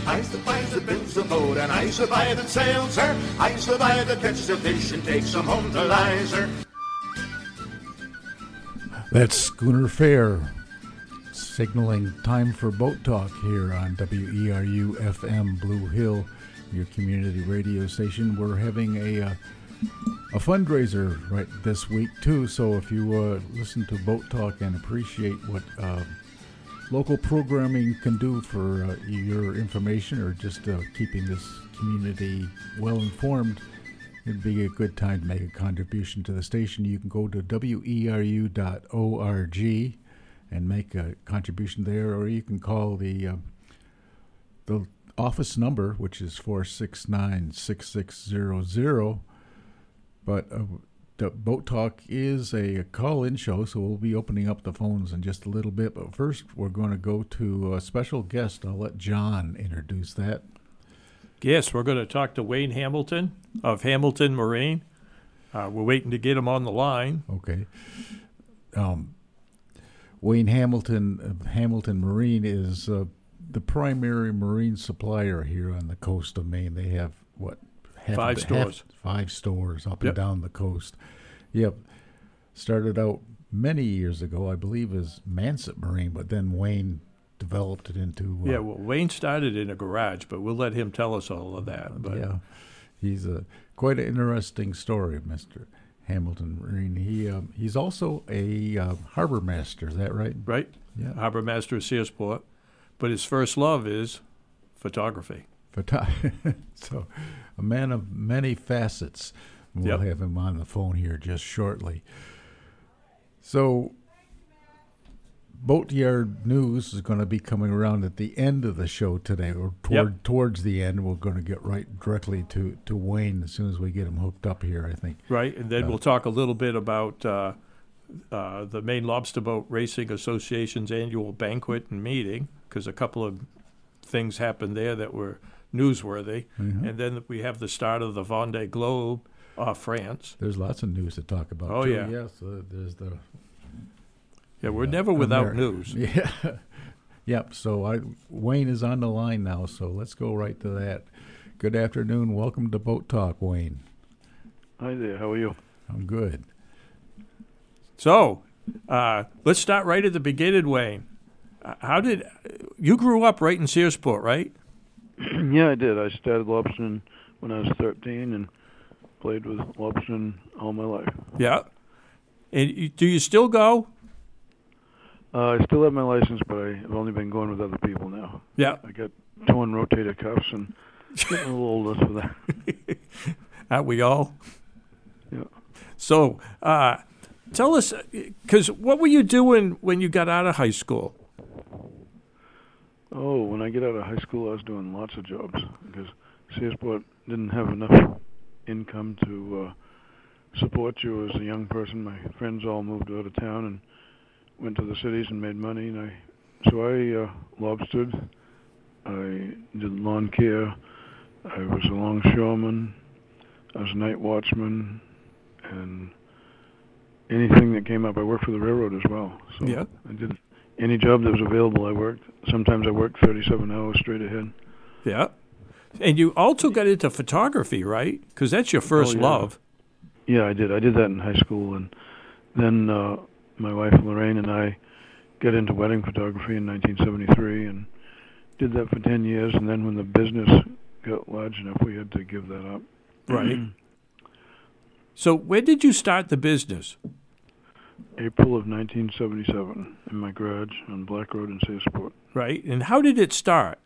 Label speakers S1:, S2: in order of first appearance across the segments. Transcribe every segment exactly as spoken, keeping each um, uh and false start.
S1: I suppose that builds a boat, and I suppose that sails her. I suppose that catches a fish and takes them home to Lizer.
S2: That's Schooner Fair, signaling time for boat talk here on W E R U F M Blue Hill, your community radio station. We're having a uh, a fundraiser right this week too, so if you uh, listen to Boat Talk and appreciate what uh, local programming can do for uh, your information or just uh, keeping this community well informed, it'd be a good time to make a contribution to the station. You can go to W E R U dot org and make a contribution there, or you can call the uh, the office number, which is four six nine, six six zero zero. But uh, the Boat Talk is a call-in show, so we'll be opening up the phones in just a little bit. But first, we're going to go to a special guest. I'll let John introduce that.
S3: Yes, we're going to talk to Wayne Hamilton of Hamilton Marine. Uh, we're waiting to get him on the line.
S2: Okay. Um, Wayne Hamilton of Hamilton Marine is uh, the primary marine supplier here on the coast of Maine. They have, what, half
S3: Five
S2: the,
S3: stores.
S2: Half, five stores up
S3: Yep.
S2: and down the coast. Yep. Started out many years ago, I believe, as Manset Marine, but then Wayne developed it into... Uh,
S3: Yeah, well, Wayne started in a garage, but we'll let him tell us all of that. But
S2: yeah, he's a quite an interesting story, Mister Hamilton Marine. He um, he's also a uh, harbor master. Is that right?
S3: Right?
S2: Yeah.
S3: Harbor master of Searsport. But his first love is photography.
S2: Photo- so, a man of many facets. We'll
S3: Yep.
S2: have him on the phone here just shortly. So, Boatyard News is going to be coming around at the end of the show today, or toward
S3: Yep.
S2: towards the end. We're going to get right directly to, to Wayne as soon as we get him hooked up here, I think.
S3: Right? And then
S2: Uh,
S3: we'll talk a little bit about uh, uh, the Maine Lobster Boat Racing Association's annual banquet and meeting, because a couple of things happened there that were newsworthy.
S2: Mhm.
S3: And then we have the start of the Vendée Globe off France.
S2: There's lots of news to talk about.
S3: Oh,
S2: too.
S3: yeah.
S2: Yes, uh, there's the...
S3: Yeah, we're
S2: Yeah,
S3: never without
S2: Ameri-
S3: news.
S2: Yeah. Yep. So I, Wayne is on the line now, so let's go right to that. Good afternoon. Welcome to Boat Talk, Wayne.
S4: Hi there. How are you?
S2: I'm good.
S3: So, uh, let's start right at the beginning, Wayne. Uh, How did you grew up right in Searsport, right?
S4: Yeah, I did. I started lobstering when I was thirteen and played with lobstering all my life.
S3: Yeah. And you, do you still go?
S4: Uh, I still have my license, but I've only been going with other people now.
S3: Yeah.
S4: I got torn rotator cuffs and getting a little older for that.
S3: Aren't we all?
S4: Yeah.
S3: So, uh, tell us, because what were you doing when you got out of high school?
S4: Oh, when I get out of high school, I was doing lots of jobs because Searsport didn't have enough income to uh, support you as a young person. My friends all moved out of town and went to the cities and made money, and I so I uh, lobstered. I did lawn care. I was a longshoreman. I was a night watchman, and anything that came up. I worked for the railroad as well. So
S3: Yeah.
S4: I did any job that was available. I worked. Sometimes I worked thirty-seven hours straight ahead.
S3: Yeah. And you also got into photography, right? Because that's your first
S4: Oh, yeah.
S3: love.
S4: Yeah, I did. I did that in high school, and then uh, my wife Lorraine and I got into wedding photography in nineteen seventy-three, and did that for ten years. And then when the business got large enough, we had to give that up.
S3: Right. So when did you start the business?
S4: April of nineteen seventy-seven in my garage on Black Road in Searsport.
S3: Right. And how did it start?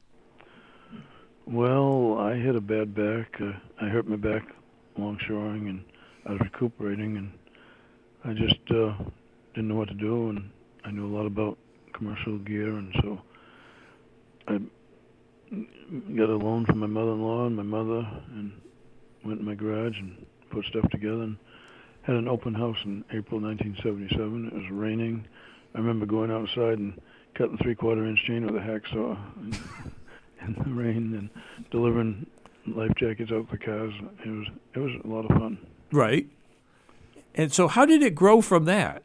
S4: Well, I had a bad back. Uh, I hurt my back longshoring, and I was recuperating, and I just uh, didn't know what to do, and I knew a lot about commercial gear, and so I got a loan from my mother-in-law and my mother, and went in my garage and put stuff together, and had an open house in April nineteen seventy-seven. It was raining. I remember going outside and cutting three-quarter inch chain with a hacksaw in, in the rain and delivering life jackets out for cars. It was it was a lot of fun.
S3: Right. And so how did it grow from that?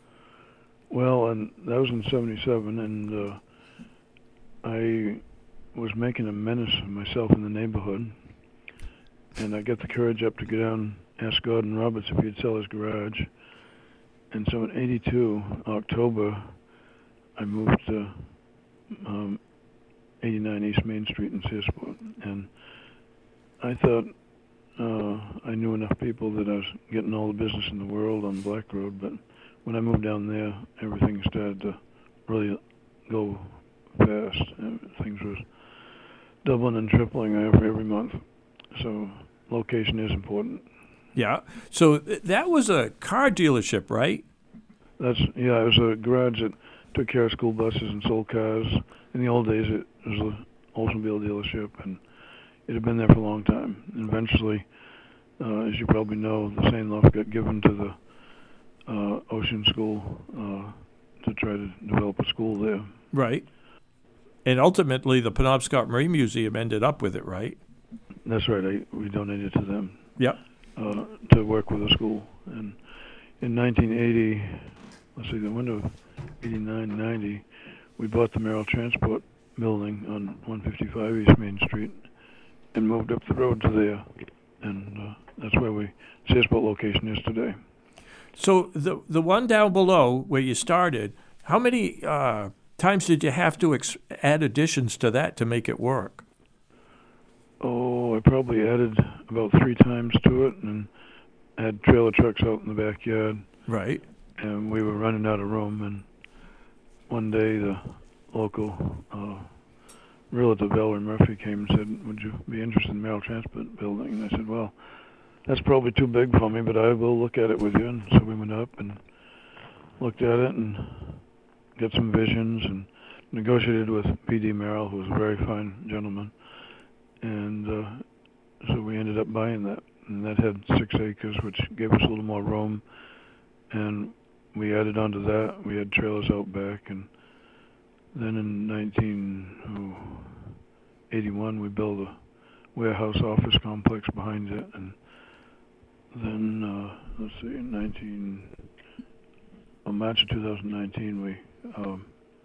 S4: Well, and that was in seventy-seven, and uh, I was making a menace of myself in the neighborhood, and I got the courage up to go down and ask Gordon Roberts if he'd sell his garage. And so in eighty-two, October, I moved to um, eighty-nine East Main Street in Searsport, and I thought uh, I knew enough people that I was getting all the business in the world on Black Road, but when I moved down there, everything started to really go fast. Things was doubling and tripling every, every month. So location is important.
S3: Yeah. So th- that was a car dealership, right?
S4: That's yeah. It was a garage that took care of school buses and sold cars. In the old days, it was an automobile dealership, and it had been there for a long time. And eventually, uh, as you probably know, the Saint Loft got given to the uh, Ocean School uh, to try to develop a school there.
S3: Right. And ultimately, the Penobscot Marine Museum ended up with it, right?
S4: That's right. I, we donated to them.
S3: Yep.
S4: Uh, to work with the school. And in nineteen eighty, let's see, the window of eighty-nine, ninety, we bought the Merrill Transport building on one fifty-five East Main Street and moved up the road to there. And uh, that's where we, Searsport location is today.
S3: So the the one down below where you started, how many uh, times did you have to ex- add additions to that to make it work?
S4: Oh, I probably added about three times to it and had trailer trucks out in the backyard.
S3: Right.
S4: And we were running out of room. And one day the local uh, realtor, Valerie Murphy, came and said, would you be interested in the Merrill Transport building? And I said, well, that's probably too big for me, but I will look at it with you. And so we went up and looked at it and got some visions and negotiated with P D Merrill, who was a very fine gentleman. And uh, so we ended up buying that. And that had six acres, which gave us a little more room. And we added on to that. We had trailers out back. And then in nineteen eighty-one, we built a warehouse office complex behind it. And then, uh, let's see, in nineteen, well, March of two thousand nineteen, we um,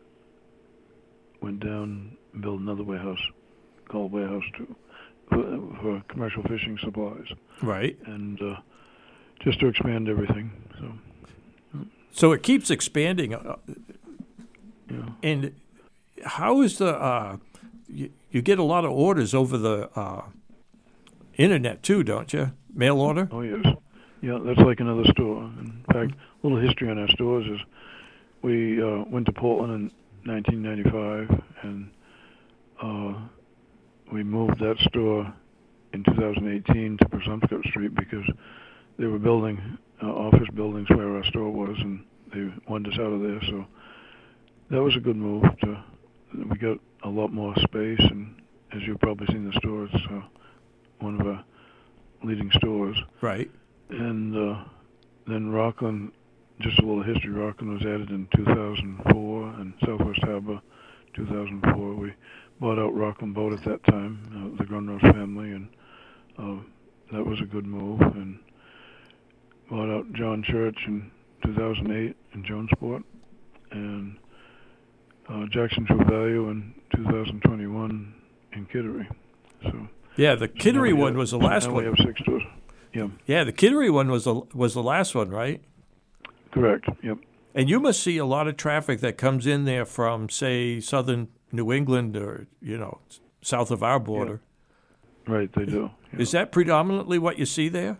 S4: went down and built another warehouse called Warehouse two for, for commercial fishing supplies.
S3: Right.
S4: And uh, just to expand everything. So,
S3: so it keeps expanding. Uh,
S4: yeah.
S3: And how is the uh, you, you get a lot of orders over the uh, internet too, don't you? Mail order?
S4: Oh, yes. Yeah, that's like another store. In fact, a little history on our stores is we uh, went to Portland in nineteen ninety-five, and uh, we moved that store in two thousand eighteen to Presumpscot Street because they were building uh, office buildings where our store was, and they wanted us out of there. So that was a good move. To, we got a lot more space, and as you've probably seen the store, it's uh, one of our leading stores.
S3: Right.
S4: And uh, then Rockland, just a little history, Rockland was added in two thousand four, and Southwest Harbor, two thousand four. We bought out Rockland Boat at that time, uh, the Grunrose family, and uh, that was a good move. And bought out John Church in two thousand eight in Jonesport, and uh, Jackson True Value in two thousand twenty-one in Kittery. So
S3: yeah, the Kittery
S4: so
S3: one
S4: have,
S3: was the last
S4: now
S3: one.
S4: We have six stores. Yeah.
S3: Yeah, the Kittery one was the was the last one, right?
S4: Correct. Yep.
S3: And you must see a lot of traffic that comes in there from, say, southern New England or, you know, south of our border.
S4: Yeah. Right, they do. Yeah.
S3: Is that predominantly what you see there?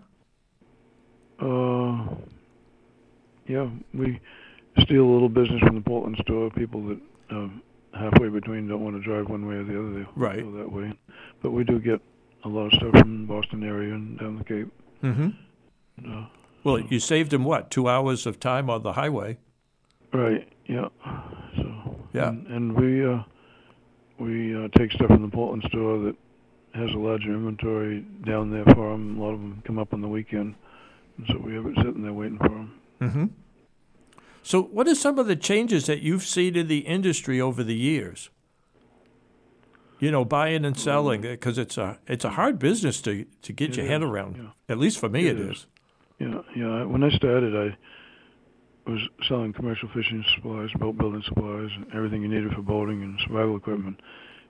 S4: Uh, yeah, we steal a little business from the Portland store. People that uh, halfway between don't want to drive one way or the other, they
S3: right.
S4: go that way. But we do get a lot of stuff from the Boston area and down the Cape.
S3: Mm-hmm.
S4: Uh,
S3: well,
S4: so.
S3: you saved them, what, two hours of time on the highway?
S4: Right, yeah. So
S3: yeah.
S4: And, and we uh, we uh, take stuff from the Portland store that has a larger inventory down there for them. A lot of them come up on the weekend, and so we have it sitting there waiting for them.
S3: Mm-hmm. So what are some of the changes that you've seen in the industry over the years? You know, buying and selling, because it's a it's a hard business to, to get
S4: It
S3: your
S4: is,
S3: head around.
S4: yeah.
S3: At least for me,
S4: It
S3: it
S4: is.
S3: is.
S4: Yeah, yeah. When I started, I was selling commercial fishing supplies, boat building supplies, and everything you needed for boating and survival equipment.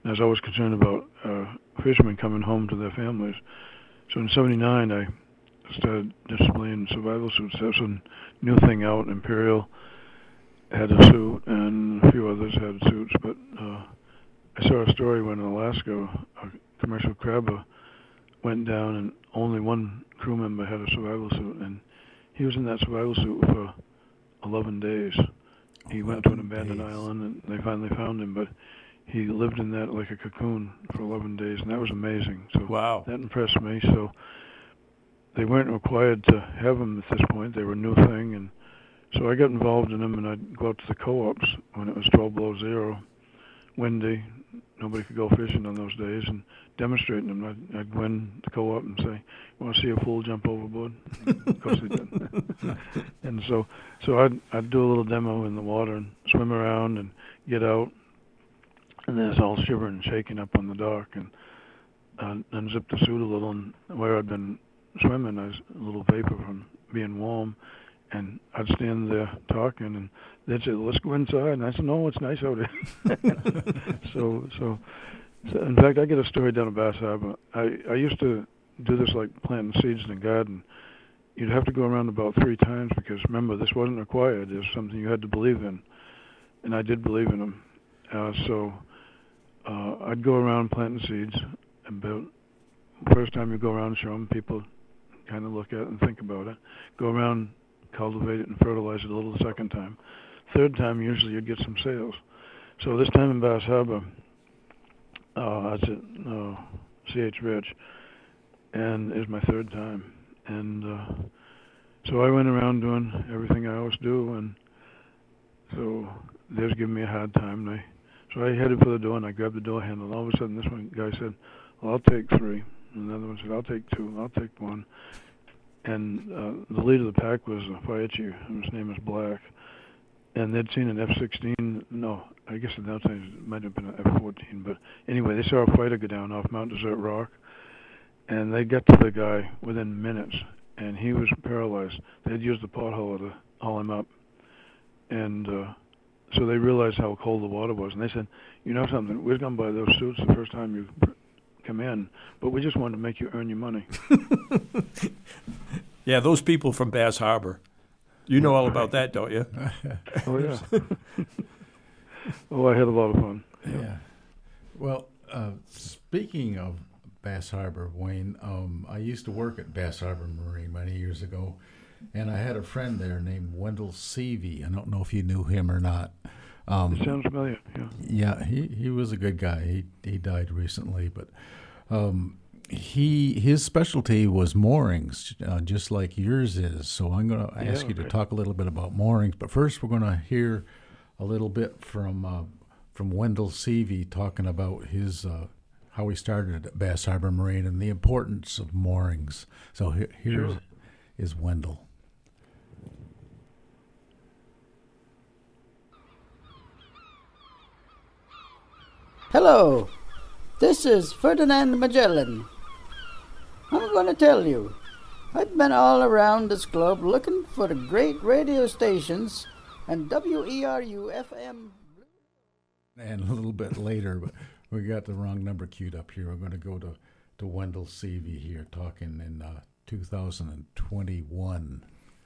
S4: And I was always concerned about uh, fishermen coming home to their families. So in seventy-nine, I started displaying survival suits. That was a new thing out. Imperial had a suit, and a few others had suits. But uh, I saw a story when in Alaska, a commercial crabber went down, and only one crew member had a survival suit, and he was in that survival suit for eleven days. He went to an abandoned
S2: days.
S4: island, and they finally found him, but he lived in that like a cocoon for eleven days, and that was amazing. So
S3: Wow.
S4: that impressed me. So they weren't required to have them at this point. They were a new thing, and so I got involved in them, and I'd go out to the co-ops when it was twelve below zero, windy, nobody could go fishing on those days, and demonstrating them. I'd, I'd go in the co-op and say, "You want to see a fool jump overboard?" Of course they did. And so, so I'd I'd do a little demo in the water and swim around and get out, and then it's all shivering and shaking up on the dock, and uh, unzip the suit a little, and where I'd been swimming, I was a little vapor from being warm, and I'd stand there talking, and they'd say, "Let's go inside," and I said, "No, it's nice out here." so, so, so, in fact, I get a story down at Bass Harbor. I I used to do this like planting seeds in the garden. You'd have to go around about three times because remember, this wasn't required. It was something you had to believe in, and I did believe in them. Uh, so uh, I'd go around planting seeds. About first time you go around and show them, people kind of look at it and think about it. Go around, cultivate it, and fertilize it a little the second time. Third time, usually you'd get some sales. So this time in Bass Harbor, uh, I was at uh, C H Rich, and it was my third time. And uh, so I went around doing everything I always do, and so they was giving me a hard time. And I, so I headed for the door, and I grabbed the door handle, and all of a sudden this one guy said, "Well, I'll take three." And the other one said, "I'll take two, I'll take one." And uh, the leader of the pack was a fire chief, and his name was Black. And they'd seen an F sixteen, no, I guess at that time it might have been an F fourteen, but anyway, they saw a fighter go down off Mount Desert Rock, and they got to the guy within minutes, and he was paralyzed. They'd used the pothole to haul him up, and uh, so they realized how cold the water was, and they said, "You know something, we're going to buy those suits the first time you come in, but we just wanted to make you earn your money."
S3: Yeah, those people from Bass Harbor. You know all about that, don't you?
S4: Oh, yeah. Oh, I had a lot of fun.
S2: Yeah. Well, uh, speaking of Bass Harbor, Wayne, um, I used to work at Bass Harbor Marine many years ago, and I had a friend there named Wendell Seavey. I don't know if you knew him or not. Um,
S4: It sounds familiar, yeah.
S2: Yeah, he, he was a good guy. He he died recently, but um, he his specialty was moorings, uh, just like yours is. So I'm going to ask
S4: Yeah,
S2: you to
S4: okay.
S2: talk a little bit about moorings. But first, we're going to hear a little bit from uh, from Wendell Seavey talking about his uh, how he started at Bass Harbor Marine and the importance of moorings. So here here
S4: Sure.
S2: is Wendell.
S5: Hello, this is Ferdinand Magellan. I'm going to tell you, I've been all around this globe looking for the great radio stations and W E R U F M.
S2: And a little bit later, but we got the wrong number queued up here. We're going to go to, to Wendell Seavey here talking in uh, two thousand twenty-one.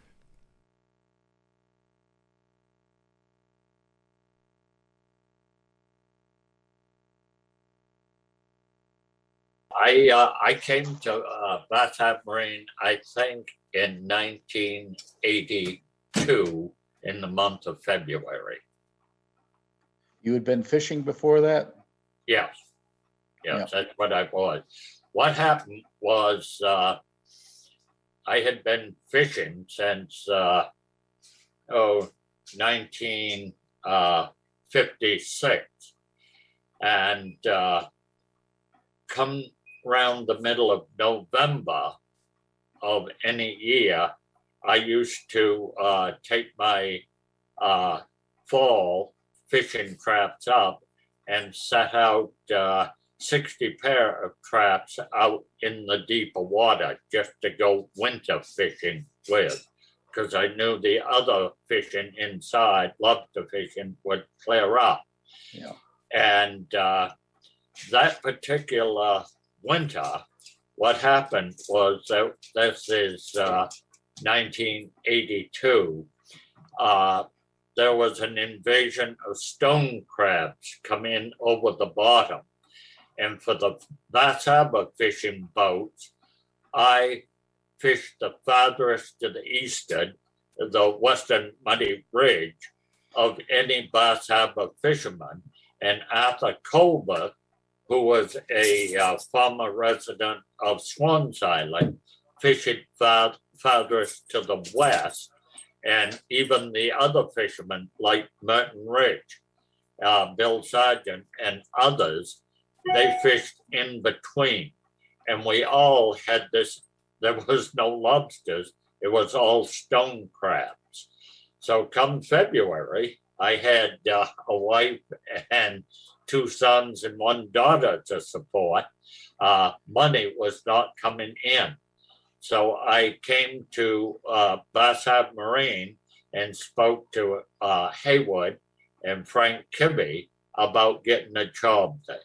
S6: I uh, I came to uh, Bass Harbor Marine, I think, in nineteen eighty-two in the month of February.
S7: You had been fishing before that?
S6: Yes, yes,
S7: Yeah.
S6: that's what I was. What happened was uh, I had been fishing since uh, oh nineteen fifty-six, and uh, come around the middle of November of any year, I used to uh, take my uh, fall fishing traps up and set out uh, sixty pair of traps out in the deeper water just to go winter fishing with, because I knew the other fishing inside, lobster fishing, would clear up.
S7: Yeah.
S6: And uh, that particular winter, what happened was that this is uh, nineteen eighty-two. Uh, there was an invasion of stone crabs come in over the bottom. And for the Bass Harbor fishing boats, I fished the farthest to the eastern, the western Muddy Ridge, of any Bass Harbor fisherman. And Arthur Colbert, who was a uh, former resident of Swans Island, fished far, farthest to the west. And even the other fishermen like Merton Ridge, uh, Bill Sargent, and others, they fished in between. And we all had this, there was no lobsters, it was all stone crabs. So come February, I had uh, a wife and two sons and one daughter to support. Uh, money was not coming in. So I came to uh, Bass Harbor Marine and spoke to uh, Haywood and Frank Kibbe about getting a job there.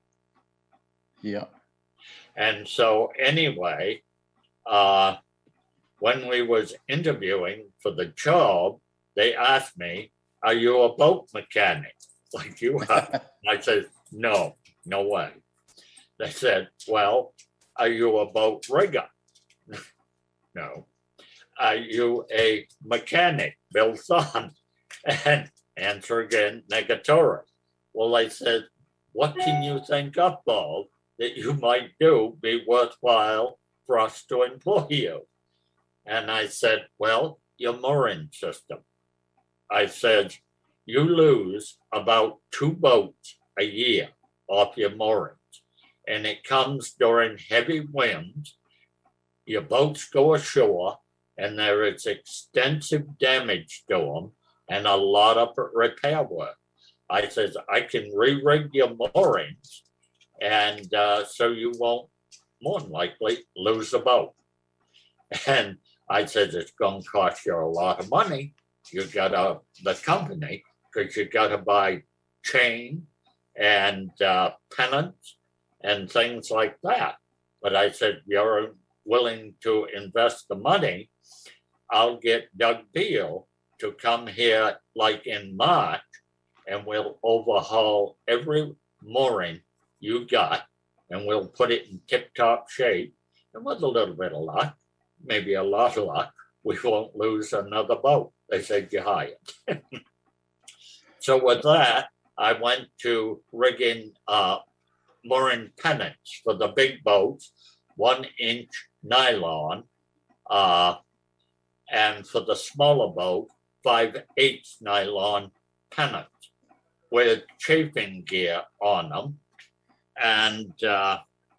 S7: Yeah.
S6: And so anyway, uh, when we was interviewing for the job, they asked me, "Are you a boat mechanic like you are?" I said, "No, no way." They said, "Well, are you a boat rigger?" "No." "Are you a mechanic?" Bill Thon. And answer again, negatory. Well, I said, "What can you think up of that you might do be worthwhile for us to employ you?" And I said, "Well, your mooring system." I said, "You lose about two boats a year off your moorings, and it comes during heavy winds. Your boats go ashore, and there is extensive damage to them and a lot of repair work." I said, "I can re-rig your moorings, and uh, so you won't more than likely lose a boat." And I said, "It's going to cost you a lot of money. You got to, the company, because you got to buy chain and uh, pennants and things like that." But I said, "You're willing to invest the money, I'll get Doug Beal to come here like in March, and we'll overhaul every mooring you got, and we'll put it in tip-top shape. And with a little bit of luck, maybe a lot of luck, we won't lose another boat." They said, "You're hired." So with that, I went to rigging uh, mooring pennants for the big boats, one inch nylon, uh, and for the smaller boat, five eighths nylon pennants with chafing gear on them. And uh,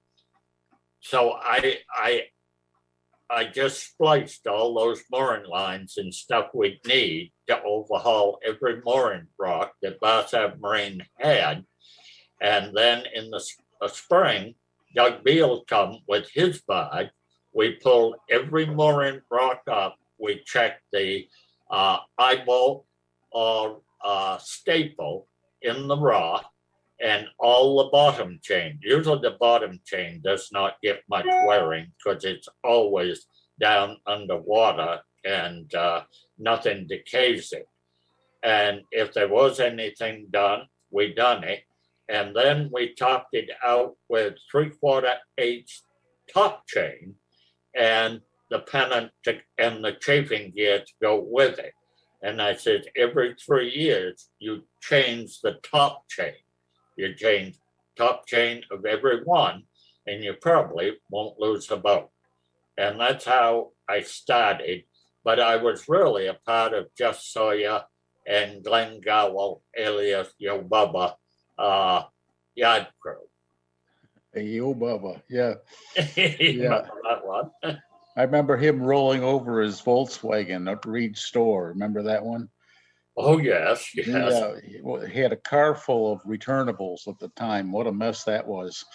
S6: so I, I, I just spliced all those mooring lines and stuff we'd need to overhaul every mooring rock that Bass Harbor Marine had. And then in the uh, spring, Doug Beal come with his barge. We pulled every mooring rock up. We checked the uh, eyebolt or uh, staple in the rock and all the bottom chain. Usually the bottom chain does not get much wearing because it's always down underwater and uh, nothing decays it. And if there was anything done, we done it. And then we topped it out with three quarter eighths top chain and the pennant to, and the chafing gear to go with it. And I said, every three years, you change the top chain. You change top chain of every one, and you probably won't lose a boat. And that's how I started. But I was really a part of Jeff Sawyer and Glenn Gowell, alias Yo Bubba, uh, yard crew.
S7: Hey, Yo Bubba, yeah.
S6: You
S7: Yeah.
S6: remember that one?
S7: I remember him rolling over his Volkswagen at Reed's store. Remember that one?
S6: Oh, yes, yes.
S7: Yeah, he- well, he had a car full of returnables at the time. What a mess that was.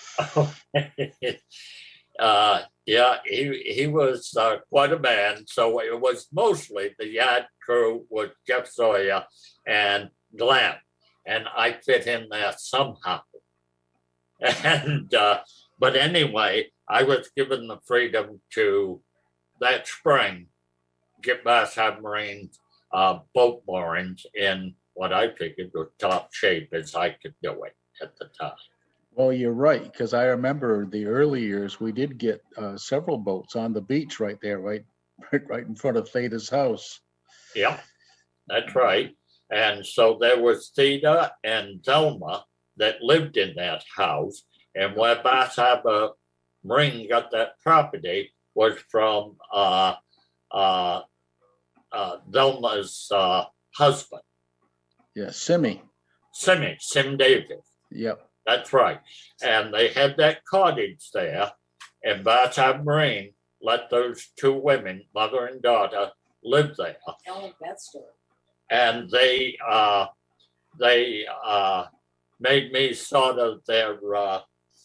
S6: uh, yeah, he he was uh, quite a man. So it was mostly the yard crew with Jeff Sawyer and Glenn, and I fit in there somehow. And, uh, but anyway, I was given the freedom to, that spring, get Bass Harbor Marine uh, boat moorings in what I figured was top shape as I could do it at the time.
S7: Well, you're right, because I remember the early years, we did get uh, several boats on the beach right there, right, right in front of Theta's house.
S6: Yeah, that's right. And so there was Theta and Zelma that lived in that house. And where Bass Harbor Marine got that property was from uh, uh, uh, Zelma's uh, husband.
S7: Yeah, Simmy.
S6: Simmy, Sim Davis.
S7: Yep.
S6: That's right. And they had that cottage there, and Bass Harbor Marine let those two women, mother and daughter, live there.
S8: I like that story.
S6: And they uh, they uh, made me sort of their, uh,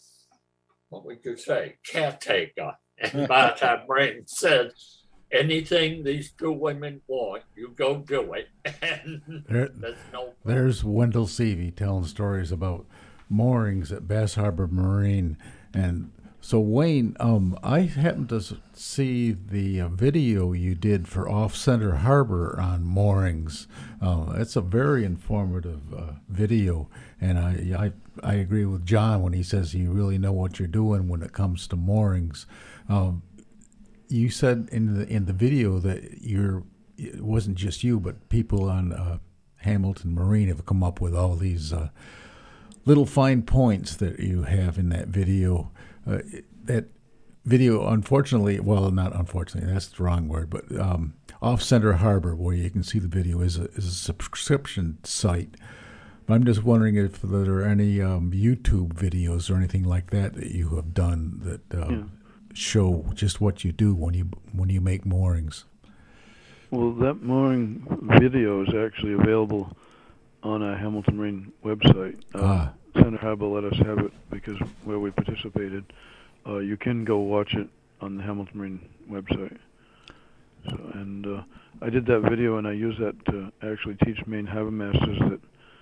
S6: what would you say, caretaker. And Bass Harbor Marine said, anything these two women want, you go do it. And
S2: There,
S6: there's no
S2: there's Wendell Seavey telling stories about moorings at Bass Harbor Marine. And so, Wayne, um, I happened to s- see the uh, video you did for Off Center Harbor on moorings. Uh, it's a very informative uh, video, and I, I I agree with John when he says you really know what you're doing when it comes to moorings. Um, you said in the in the video that you're it wasn't just you, but people on uh, Hamilton Marine have come up with all these uh, little fine points that you have in that video. Uh, that video, unfortunately, well, not unfortunately, that's the wrong word, but um, Off Center Harbor, where you can see the video, is a, is a subscription site. But I'm just wondering if there are any um, YouTube videos or anything like that that you have done that uh,
S4: Yeah.
S2: show just what you do when you when you make moorings.
S4: Well, that mooring video is actually available on our Hamilton Marine website. Uh,
S2: Ah.
S4: Center Harbor let us have it because where we participated. Uh, you can go watch it on the Hamilton Marine website. So, and uh, I did that video, and I used that to actually teach Maine Harbor Masters that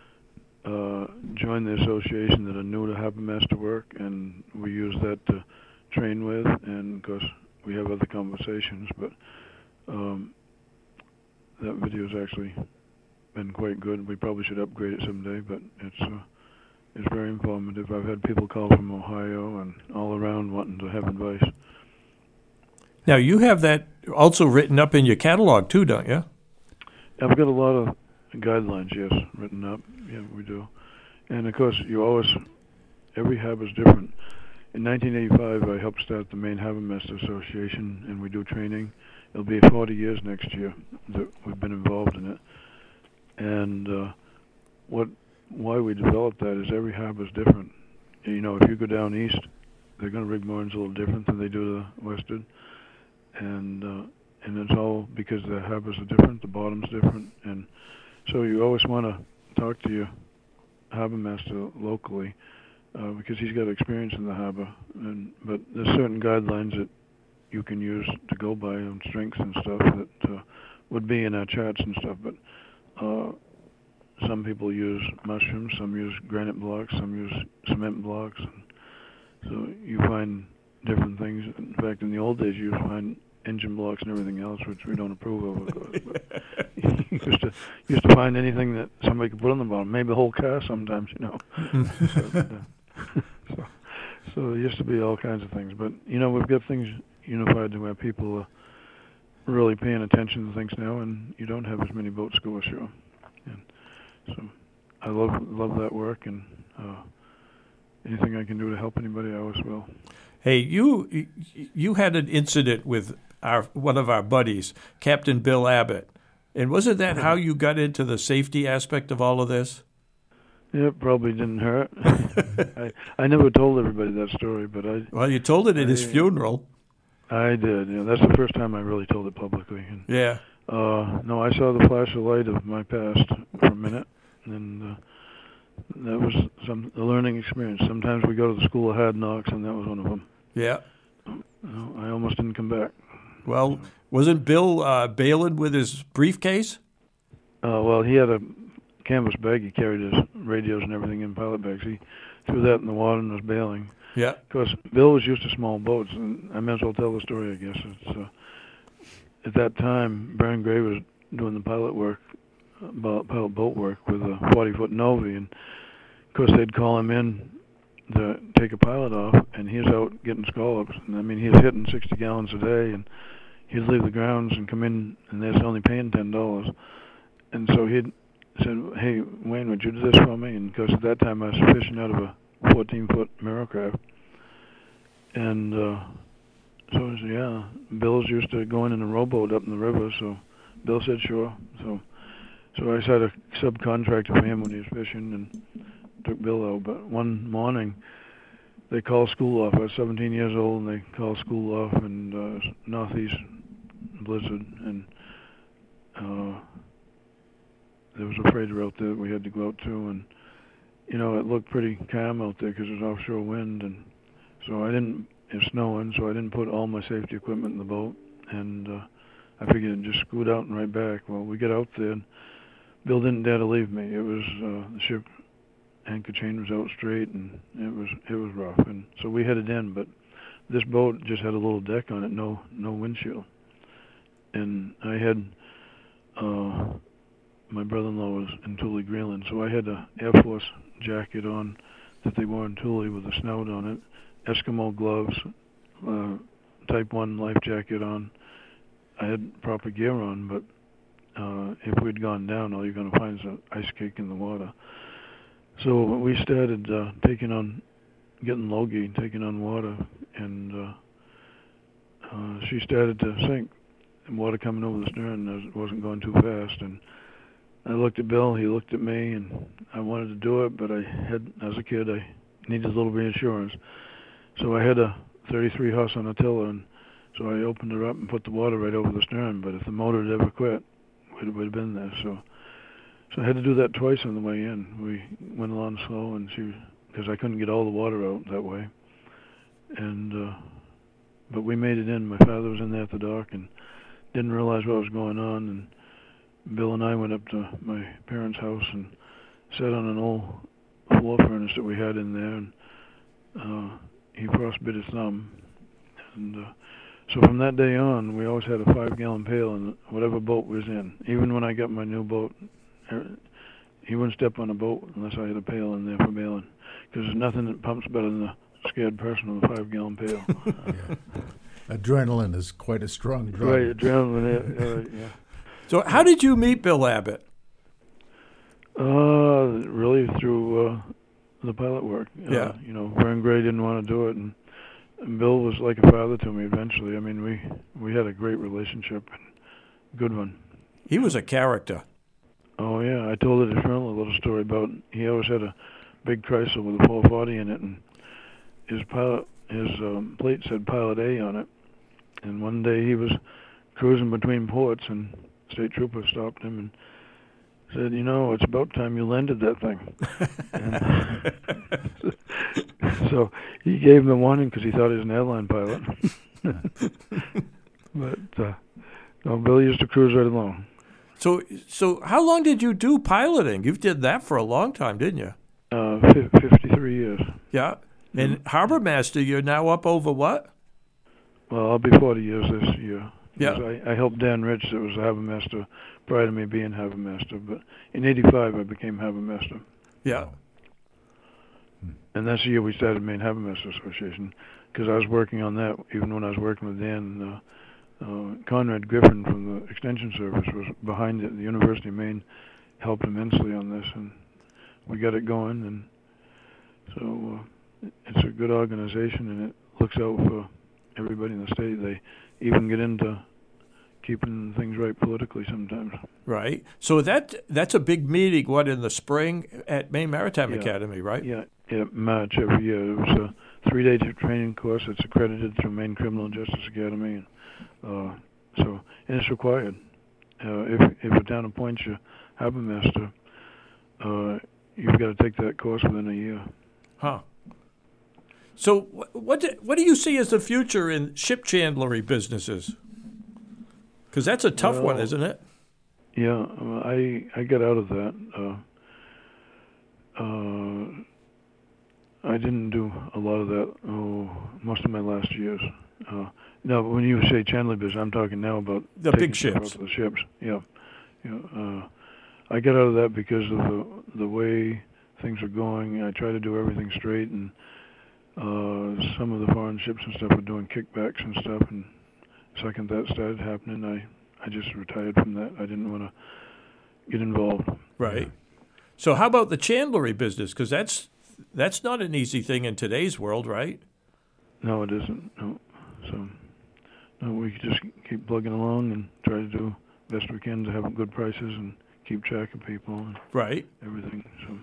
S4: uh, join the association that are new to Harbor Master work, and we use that to train with, and of course we have other conversations, but um, that video's actually been quite good. We probably should upgrade it someday, but it's uh, it's very informative. I've had people call from Ohio and all around wanting to have advice.
S3: Now, you have that also written up in your catalog, too, don't you?
S4: I've got a lot of guidelines, yes, written up. Yeah, we do. And of course, you always, every harbor's different. In nineteen eighty-five, I helped start the Maine Harbor Master Association, and we do training. It'll be forty years next year that we've been involved in it. And uh, what, why we developed that is every harbor's different. You know, if you go down east, they're going to rig moorings a little different than they do the western. And uh, and it's all because the harbors are different, the bottom's different, and so you always want to talk to your harbor master locally uh, because he's got experience in the harbor. And but there's certain guidelines that you can use to go by on strengths and stuff that uh, would be in our charts and stuff. But uh, some people use mushrooms, some use granite blocks, some use cement blocks. And so you find different things. In fact, in the old days, you used to find engine blocks and everything else, which we don't approve of, of course. But you used to used to find anything that somebody could put on the bottom, maybe the whole car sometimes, you know. so, uh, so, so there used to be all kinds of things. But, you know, we've got things unified to where people are really paying attention to things now, and you don't have as many boats go ashore. And so I love love that work, and uh, anything I can do to help anybody, I always will.
S3: Hey, you you had an incident with our one of our buddies, Captain Bill Abbott, and wasn't that how you got into the safety aspect of all of this?
S4: Yeah, it probably didn't hurt. I I never told everybody that story, but I.
S3: Well, you told it at
S4: I,
S3: his funeral.
S4: I did. Yeah, that's the first time I really told it publicly. And,
S3: Yeah.
S4: Uh, no, I saw the flash of light of my past for a minute, and uh, that was some a learning experience. Sometimes we go to the school of hard knocks, and that was one of them.
S3: Yeah.
S4: No, I almost didn't come back.
S3: Well, wasn't Bill uh, bailing with his briefcase?
S4: Uh, well, he had a canvas bag. He carried his radios and everything in pilot bags. He threw that in the water and was bailing.
S3: Yeah.
S4: Because Bill was used to small boats, and I may as well tell the story, I guess. It's, uh, at that time, Baron Gray was doing the pilot work, uh, pilot boat work with a forty-foot Novi, and of course they'd call him in to take a pilot off, and he's out getting scallops. And I mean, he's hitting sixty gallons a day, and he'd leave the grounds and come in, and they're only paying ten dollars. And so he'd said, "Hey, Wayne, would you do this for me?" And because at that time I was fishing out of a fourteen-foot Miracraft, and uh, so I said, "Yeah." Bill's used to going in a rowboat up in the river, so Bill said, "Sure." So, so I had a subcontractor for him when he was fishing, and took Bill out. But one morning, they called school off. I was seventeen years old, and they called school off, and uh, northeast blizzard, and uh, there was a freighter out there that we had to go out to, and you know, it looked pretty calm out there because it was offshore wind, and so I didn't. It's snowing, so I didn't put all my safety equipment in the boat, and uh, I figured I'd just scoot out and right back. Well, we get out there, and Bill didn't dare to leave me. It was uh, the ship anchor chain was out straight, and it was it was rough, and so we headed in. But this boat just had a little deck on it, no no windshield, and I had uh, my brother-in-law was in Thule, Greenland, so I had a Air Force jacket on that they wore in Thule with a snout on it, Eskimo gloves, uh, Type one life jacket on. I had proper gear on, but uh, if we'd gone down, all you're going to find is an ice cake in the water. So we started uh, taking on, getting Logie, taking on water, and uh, uh, she started to sink. And water coming over the stern, it wasn't going too fast. And I looked at Bill, he looked at me, and I wanted to do it, but I had, as a kid, I needed a little reassurance. So I had a thirty-three horse on a tiller, and so I opened her up and put the water right over the stern. But if the motor had ever quit, we'd, we'd have been there. So. So I had to do that twice on the way in. We went along slow, and she, because I couldn't get all the water out that way. And, uh, but we made it in. My father was in there at the dock and didn't realize what was going on. And Bill and I went up to my parents' house and sat on an old floor furnace that we had in there. And uh, he frostbit his thumb. And uh, so from that day on, we always had a five-gallon pail in whatever boat was in. Even when I got my new boat, he wouldn't step on a boat unless I had a pail in there for bailing, because there's nothing that pumps better than a scared person with a five-gallon pail.
S2: Yeah. Adrenaline is quite a strong drug.
S4: Right, adrenaline, uh, yeah.
S3: So how did you meet Bill Abbott?
S4: Uh, really through uh, the pilot work. Uh,
S3: Yeah.
S4: You know, Vern Gray didn't want to do it, and, and Bill was like a father to me eventually. I mean, we, we had a great relationship, and good one.
S3: He was a character.
S4: Oh, yeah. I told it to Fern a little story about he always had a big Chrysler with a four forty in it, and his pilot, his um, plate said Pilot A on it. And one day he was cruising between ports, and state trooper stopped him and said, "You know, it's about time you landed that thing." And so he gave him a warning because he thought he was an airline pilot. But uh, no, Bill used to cruise right along.
S3: So, so how long did you do piloting? You did that for a long time, didn't you?
S4: Uh, fifty-three years.
S3: Yeah. And mm-hmm. Harbor Master, you're now up over what?
S4: Well, I'll be forty years this year.
S3: Yeah.
S4: I, I helped Dan Rich, that was the Harbor Master, prior to me being Harbor Master. But in eighty-five, I became Harbor Master.
S3: Yeah.
S4: And that's the year we started Maine Harbor Master Association, because I was working on that even when I was working with Dan. Uh, Uh, Conrad Griffin from the Extension Service was behind it. The University of Maine helped immensely on this, and we got it going. And so uh, it's a good organization, and it looks out for everybody in the state. They even get into keeping things right politically sometimes.
S3: Right. So that that's a big meeting, what, in the spring at Maine Maritime
S4: Yeah.
S3: Academy, right?
S4: Yeah, yeah, March every year. It was a three-day training course. It's accredited through Maine Criminal Justice Academy. And, Uh, so, and it's required. Uh, if if a town appoints you harbor master, uh, you've got to take that course within a year.
S3: Huh. So, wh- what do, what do you see as the future in ship chandlery businesses? Because that's a tough
S4: Well,
S3: one, isn't it?
S4: Yeah, uh, I I got out of that. Uh, uh, I didn't do a lot of that. Oh, most of my last years. Uh, no, when you say Chandler business, I'm talking now about
S3: The
S4: taking
S3: big
S4: stuff out
S3: ships.
S4: to the ships. Yeah, yeah. Uh, I got out of that because of the the way things are going. I try to do everything straight, and uh, some of the foreign ships and stuff were doing kickbacks and stuff. And the second that started happening, I I just retired from that. I didn't want to get involved.
S3: Right. So how about the chandlery business? Because that's that's not an easy thing in today's world, right?
S4: No, it isn't. No. So, no, we just keep plugging along and try to do the best we can to have good prices and keep track of people and
S3: Right.
S4: everything. So,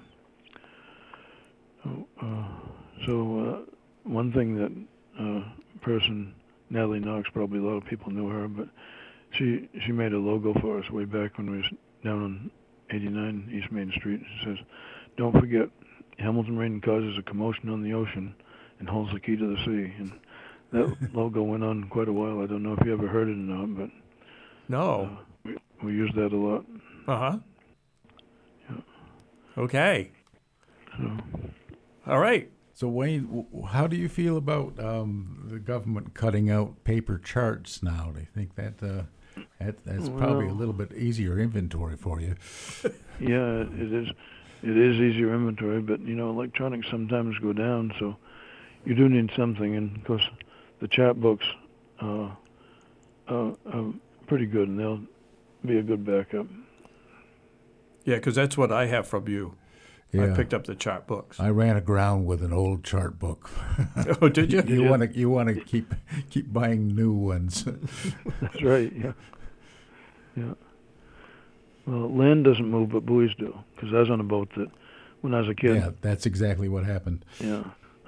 S4: so, uh, so uh, one thing that uh, person, Natalie Knox, probably a lot of people knew her, but she she made a logo for us way back when we was down on eighty-nine East Main Street. It says, "Don't forget, Hamilton Rain causes a commotion on the ocean and holds the key to the sea." And that logo went on quite a while. I don't know if you ever heard it or not, but
S3: No.
S4: uh, we, we use that a lot.
S3: Uh-huh.
S4: Yeah.
S3: Okay.
S4: So,
S3: All right.
S2: So Wayne, w- how do you feel about um, the government cutting out paper charts now? Do you think that, uh, that that's probably a
S4: Well-
S2: little bit easier inventory for you?
S4: yeah, it is. It is easier inventory, but you know, electronics sometimes go down, so you do need something. And of course, the chat books uh, uh, are pretty good, and they'll be a good backup.
S3: Yeah, because that's what I have from you. I
S2: Yeah.
S3: picked up the chart books.
S2: I ran aground with an old chart book.
S3: Oh, did you?
S2: you want to you want to keep keep buying new ones.
S4: That's right. Yeah. Yeah. Well, land doesn't move, but buoys do. Because I was on a boat that, when I was a kid.
S2: Yeah, that's exactly what happened.
S4: Yeah.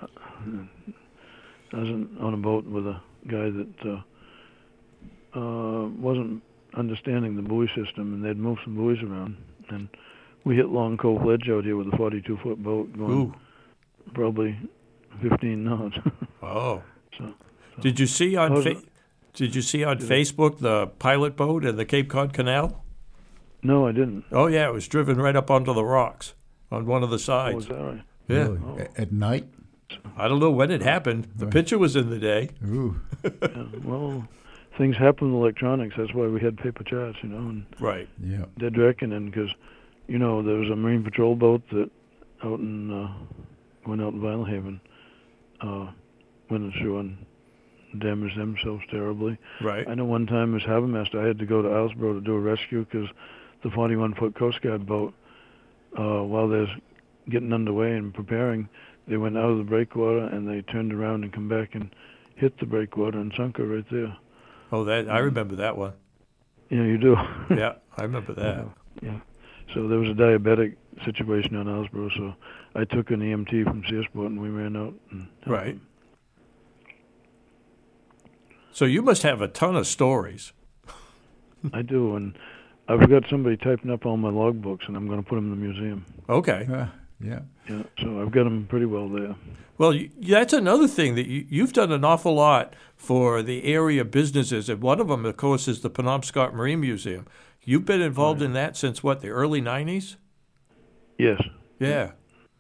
S4: I was in, on a boat with a guy that uh, uh, wasn't understanding the buoy system, and they'd moved some buoys around, and we hit Long Cove Ledge out here with a forty-two foot boat going
S3: Ooh.
S4: probably fifteen knots.
S3: Oh.
S4: So,
S3: Did you see on
S4: How's
S3: fa-
S4: it-
S3: Did you see on
S4: Did
S3: Facebook the pilot boat in the Cape Cod Canal?
S4: no, I didn't.
S3: Oh yeah, it was driven right up onto the rocks on one of the
S4: Oh,
S3: sides.
S4: is that right?
S3: Yeah.
S2: Really?
S4: Oh.
S2: A- At night?
S3: I don't know when it happened. The
S2: Right.
S3: picture was in the day.
S2: Ooh.
S4: Yeah, well, things happen with electronics. That's why we had paper charts, you know, and
S3: Right.
S2: Yeah.
S4: dead reckoning, because, you know, there was a Marine Patrol boat that out in, uh, went out in Vinehaven, uh, went ashore and damaged themselves terribly.
S3: Right.
S4: I know one time as harbor master, I had to go to Islesboro to do a rescue because the forty-one foot Coast Guard boat, uh, while they're getting underway and preparing, they went out of the breakwater and they turned around and come back and hit the breakwater and sunk her right there.
S3: Oh, that I remember that one.
S4: Yeah, you do.
S3: Yeah, I remember that.
S4: Yeah. So there was a diabetic situation on Islesboro, so I took an E M T from Searsport and we ran out. And helped
S3: Right.
S4: him.
S3: So you must have a ton of stories.
S4: I do, and I've got somebody typing up all my logbooks, and I'm going to put them in the museum.
S3: Okay.
S2: Uh, yeah.
S4: Yeah, so I've got them pretty well there.
S3: Well, you, that's another thing that you, you've done an awful lot for the area businesses, and one of them, of course, is the Penobscot Marine Museum. You've been involved
S4: Right.
S3: in that since what, the early nineties?
S4: Yes.
S3: Yeah.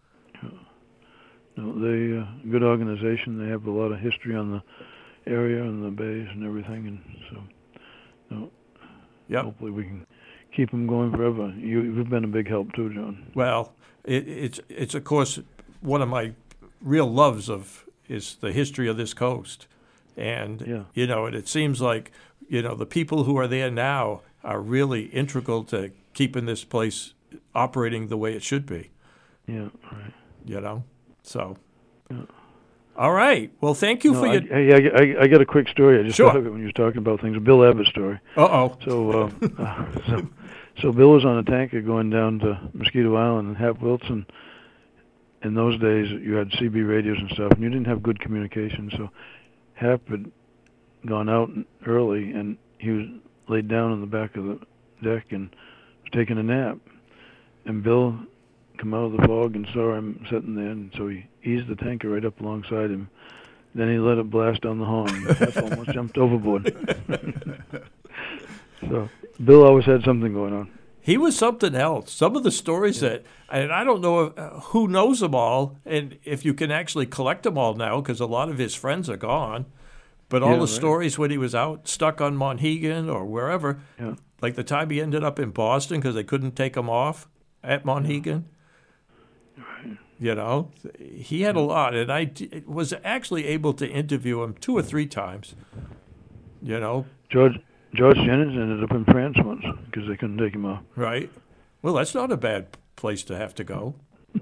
S4: No, they uh, good organization. They have a lot of history on the area and the bays and everything, and so no,
S3: Yep.
S4: hopefully we can keep them going forever. You, you've been a big help too, John.
S3: Well, it, it's it's of course one of my real loves of is the history of this coast, and
S4: Yeah.
S3: you know, and it seems like you know the people who are there now are really integral to keeping this place operating the way it should be.
S4: Yeah, right.
S3: You know, so.
S4: Yeah.
S3: All right. Well, thank you
S4: No,
S3: for
S4: I,
S3: your.
S4: hey, I, I, I got a quick story. I just
S3: Sure.
S4: thought of it when you was talking about things. A Bill Abbott story.
S3: Uh oh.
S4: So, uh, uh, so, so Bill was on a tanker going down to Mosquito Island, and Hap Wilson. In those days, you had C B radios and stuff, and you didn't have good communication. So, Hap had gone out early, and he was laid down on the back of the deck and was taking a nap. And Bill come out of the fog and saw him sitting there, and so he eased the tanker right up alongside him. Then he let it blast down the horn. Hap almost jumped overboard. So Bill always had something going on.
S3: he was something else. Some of the stories that, and I don't know if, uh, who knows them all, and if you can actually collect them all now, because a lot of his friends are gone. But all
S4: Yeah,
S3: the
S4: right.
S3: stories when he was out stuck on Monhegan or wherever,
S4: Yeah.
S3: like the time he ended up in Boston because they couldn't take him off at Monhegan.
S4: Right.
S3: You know, he had a lot, and I d- was actually able to interview him two or three times. You know,
S4: George George Jennings ended up in France once because they couldn't take him off.
S3: right? Well, that's not a bad place to have to go.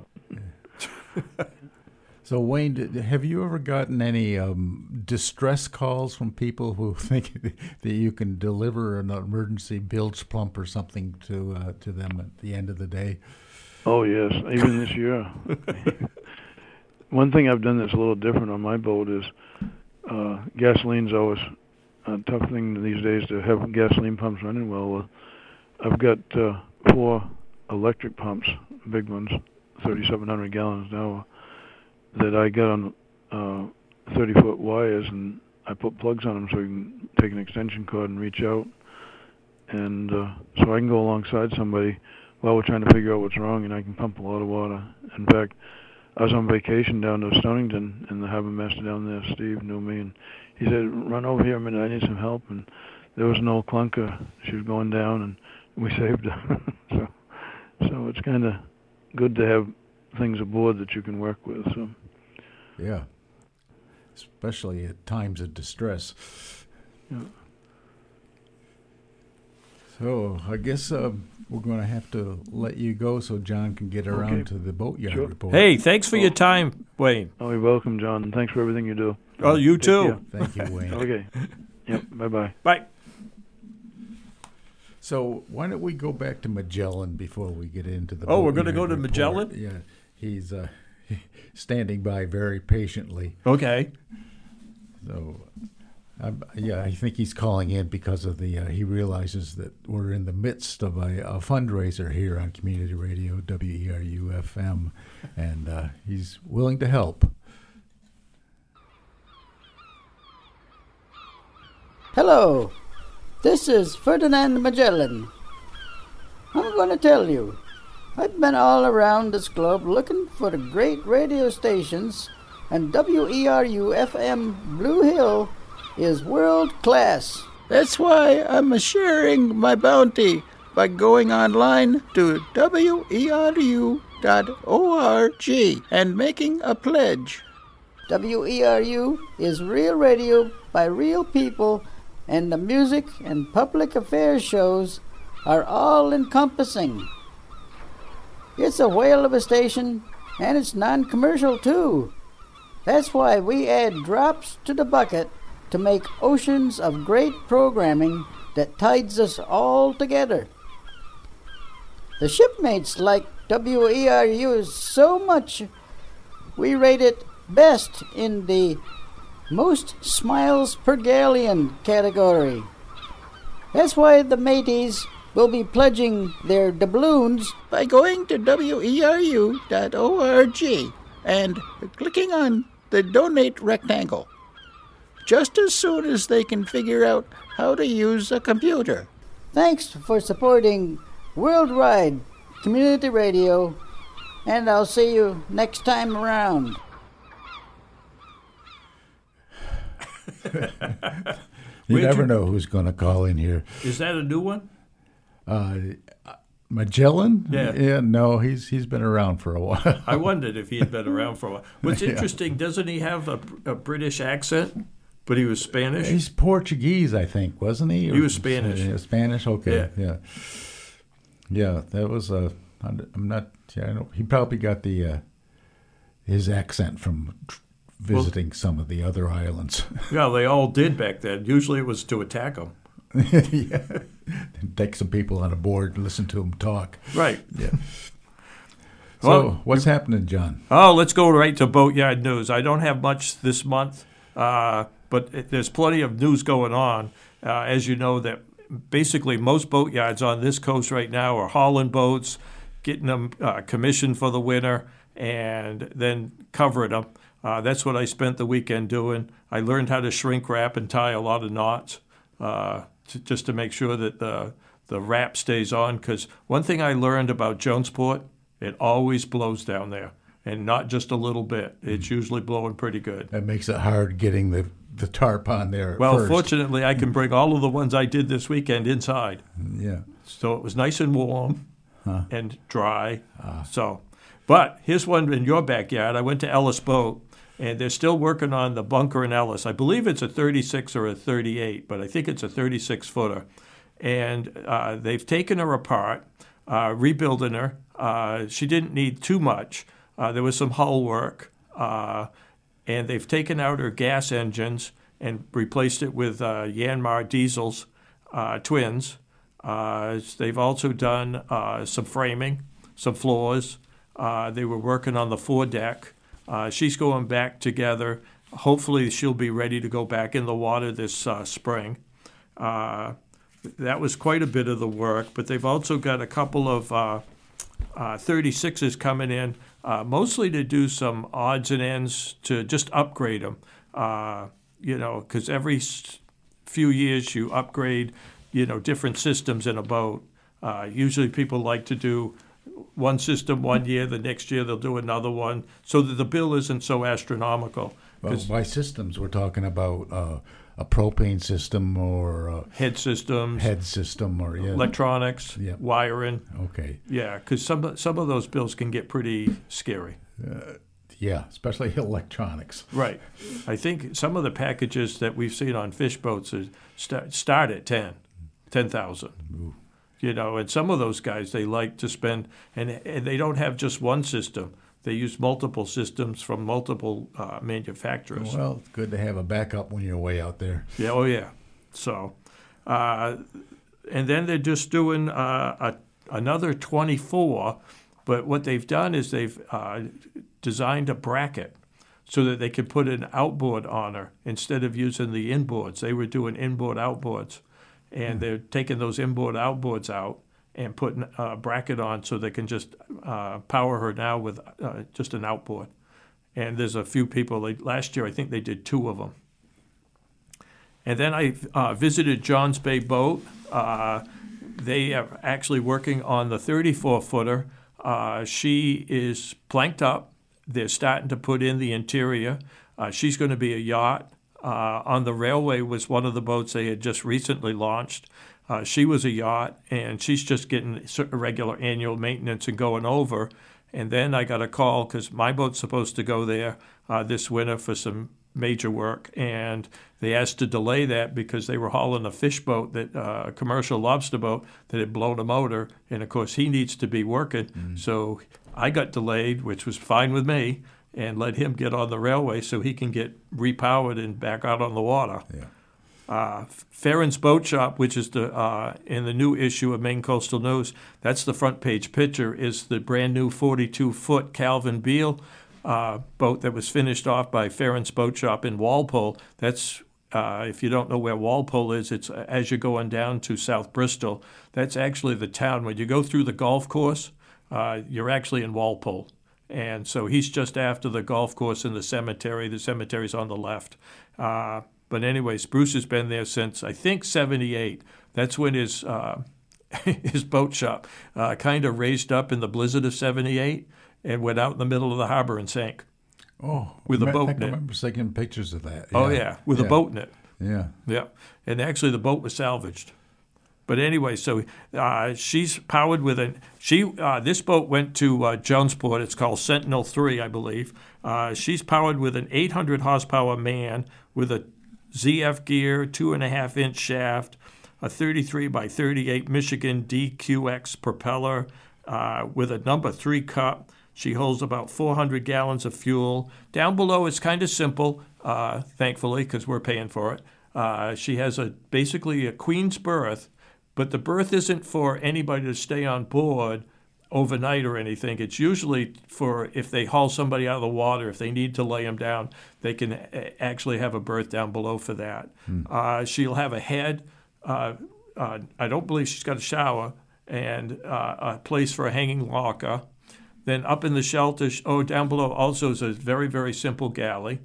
S2: So, Wayne, did- have you ever gotten any um, distress calls from people who think that you can deliver an emergency bilge pump or something to uh, to them at the end of the day?
S4: Oh yes, even this year. One thing I've done that's a little different on my boat is uh, gasoline's always a tough thing these days to have gasoline pumps running well. Well, I've got uh, four electric pumps, big ones, thirty-seven hundred gallons now, that I got on uh, thirty-foot wires, and I put plugs on them so you can take an extension cord and reach out, and uh, so I can go alongside somebody while we're trying to figure out what's wrong, and I can pump a lot of water. In fact, I was on vacation down to Stonington, and the harbor master down there, Steve, knew me, and he said, "Run over here a minute, I need some help." And there was an old clunker. She was going down, and we saved her. so, so it's kind of good to have things aboard that you can work with. So.
S2: Yeah, especially at times of distress.
S4: Yeah.
S2: So I guess uh, we're going to have to let you go so John can get around
S4: Okay.
S2: to the boatyard
S4: Sure.
S2: report.
S3: Hey, thanks for your time, Wayne.
S4: Oh, you're welcome, John. and Thanks for everything you do.
S3: Oh, you
S4: Take
S3: too.
S2: Thank you, Wayne.
S4: care. Okay. Yep. Bye-bye.
S3: Bye.
S2: So why don't we go back to Magellan before we get into the
S3: Oh, we're gonna
S2: boatyard
S3: go to
S2: report?
S3: Magellan?
S2: Yeah, he's uh, standing by very patiently.
S3: Okay.
S2: So, um, yeah, I think he's calling in because of the. Uh, he realizes that we're in the midst of a, a fundraiser here on Community Radio W E R U F M, and uh, he's willing to help.
S5: Hello, this is Ferdinand Magellan. I'm going to tell you, I've been all around this globe looking for the great radio stations, and W E R U F M Blue Hill is world class. That's why I'm sharing my bounty by going online to W E R U dot org and making a pledge. W E R U is real radio by real people, and the music and public affairs shows are all encompassing. It's a whale of a station, and it's non-commercial too. That's why we add drops to the bucket to make oceans of great programming that tides us all together. The shipmates like W E R U so much, we rate it best in the most smiles per galleon category. That's why the mateys will be pledging their doubloons by going to W E R U dot org and clicking on the donate rectangle, just as soon as they can figure out how to use a computer. Thanks for supporting Worldwide Community Radio, and I'll see you next time around.
S2: You
S3: Where'd
S2: never
S3: you-
S2: know who's going to call in here.
S3: Is that a new one?
S2: Uh, Magellan?
S3: Yeah.
S2: Yeah. No, he's he's been around for a while.
S3: I wondered if he had been around for a while. What's
S2: Yeah.
S3: interesting, doesn't he have a, a British accent, but he was Spanish?
S2: He's Portuguese, I think, wasn't he?
S3: He was Spanish.
S2: Yeah, Spanish. Okay.
S3: Yeah.
S2: Yeah. Yeah. That was a. I'm not. Yeah, I don't, he probably got the uh, his accent from tr- visiting some of the other islands.
S3: Yeah, they all did back then. Usually it was to attack them.
S2: Yeah. Take some people on a board and listen to them talk.
S3: Right.
S2: Yeah. So
S3: Well,
S2: what's happening, John?
S3: Oh, let's go right to Boatyard News. I don't have much this month, uh, but it, there's plenty of news going on. Uh, as you know, that basically most boatyards on this coast right now are hauling boats, getting them uh, commissioned for the winter, and then covering them. Uh, that's what I spent the weekend doing. I learned how to shrink wrap and tie a lot of knots, uh, to, just to make sure that the the wrap stays on. Because one thing I learned about Jonesport, it always blows down there, and not just a little bit. It's usually blowing pretty good.
S2: That makes it hard getting the, the tarp on there.
S3: Well,
S2: first.
S3: fortunately, I can bring all of the ones I did this weekend inside.
S2: Yeah.
S3: So it was nice and warm
S2: Huh.
S3: and dry.
S2: Ah.
S3: So, but here's one in your backyard. I went to Ellis Boat, and they're still working on the bunker in Ellis. I believe it's a thirty-six or a thirty-eight, but I think it's a thirty-six footer. And uh, they've taken her apart, uh, rebuilding her. Uh, she didn't need too much. Uh, there was some hull work, uh, and they've taken out her gas engines and replaced it with uh, Yanmar diesels, uh, twins. Uh, they've also done uh, some framing, some floors. Uh, they were working on the foredeck. Uh, she's going back together. Hopefully she'll be ready to go back in the water this uh, spring. Uh, that was quite a bit of the work, but they've also got a couple of uh, uh, thirty-sixes coming in, uh, mostly to do some odds and ends to just upgrade them. Uh, you know, because every s- few years you upgrade, you know, different systems in a boat. Uh, usually people like to do one system one year, the next year they'll do another one, so that the bill isn't so astronomical.
S2: Well, by systems, we're talking about uh, a propane system or a
S3: Head systems,
S2: head system or yeah.
S3: electronics,
S2: Yeah.
S3: wiring.
S2: Okay.
S3: Yeah, because some, some of those bills can get pretty scary.
S2: Yeah, especially electronics.
S3: Right. I think some of the packages that we've seen on fish boats is start, start at ten, ten thousand. You know, and some of those guys, they like to spend, and, and they don't have just one system. They use multiple systems from multiple uh, manufacturers.
S2: Well, it's good to have a backup when you're way out there.
S3: Yeah, oh yeah. So, uh, and then they're just doing uh, a, another twenty-four, but what they've done is they've uh, designed a bracket so that they could put an outboard on her instead of using the inboards. They were doing inboard outboards, and they're taking those inboard outboards out and putting a bracket on so they can just uh, power her now with uh, just an outboard. And there's a few people, like last year I think they did two of them. And then I uh, visited Johns Bay Boat. Uh, they are actually working on the thirty-four footer. Uh, she is planked up. They're starting to put in the interior. Uh, she's going to be a yacht. Uh, on the Railway was one of the boats they had just recently launched. Uh, she was a yacht, and she's just getting regular annual maintenance and going over. And then I got a call because my boat's supposed to go there uh, this winter for some major work, and they asked to delay that because they were hauling a fish boat, that uh, a commercial lobster boat that had blown a motor, and of course he needs to be working. Mm-hmm. So I got delayed, which was fine with me, and let him get on the Railway so he can get repowered and back out on the water.
S2: Yeah.
S3: Uh, Farron's Boat Shop, which is the uh, in the new issue of Maine Coastal News, that's the front page picture, is the brand new forty-two foot Calvin Beal uh, boat that was finished off by Farron's Boat Shop in Walpole. That's, uh, if you don't know where Walpole is, it's as you're going down to South Bristol. That's actually the town. When you go through the golf course, uh, you're actually in Walpole. And so he's just after the golf course and the cemetery. The cemetery's on the left. Uh, But anyways, Bruce has been there since, I think, seventy-eight. That's when his uh, his boat shop uh, kind of raised up in the blizzard of seventy-eight and went out in the middle of the harbor and sank.
S2: Oh,
S3: with a
S2: I
S3: boat
S2: think
S3: in
S2: I
S3: it.
S2: remember taking pictures of that. Yeah.
S3: Oh, yeah, with
S2: yeah.
S3: a boat in it.
S2: Yeah.
S3: Yeah. And actually the boat was salvaged. But anyway, so uh, she's powered with a she. Uh, this boat went to uh, Jonesport. It's called Sentinel three, I believe. Uh, she's powered with an eight hundred horsepower man with a Z F gear, two and a half inch shaft, a thirty-three by thirty-eight Michigan D Q X propeller uh, with a number three cup. She holds about four hundred gallons of fuel. Down below, it's kind of simple, uh, thankfully, because we're paying for it. Uh, she has a basically a queen's berth, but the berth isn't for anybody to stay on board overnight or anything. It's usually for if they haul somebody out of the water, if they need to lay them down, they can a- actually have a berth down below for that. Hmm. Uh, she'll have a head. Uh, uh, I don't believe she's got a shower, and uh, a place for a hanging locker. Then up in the shelter, oh, down below also is a very, very simple galley.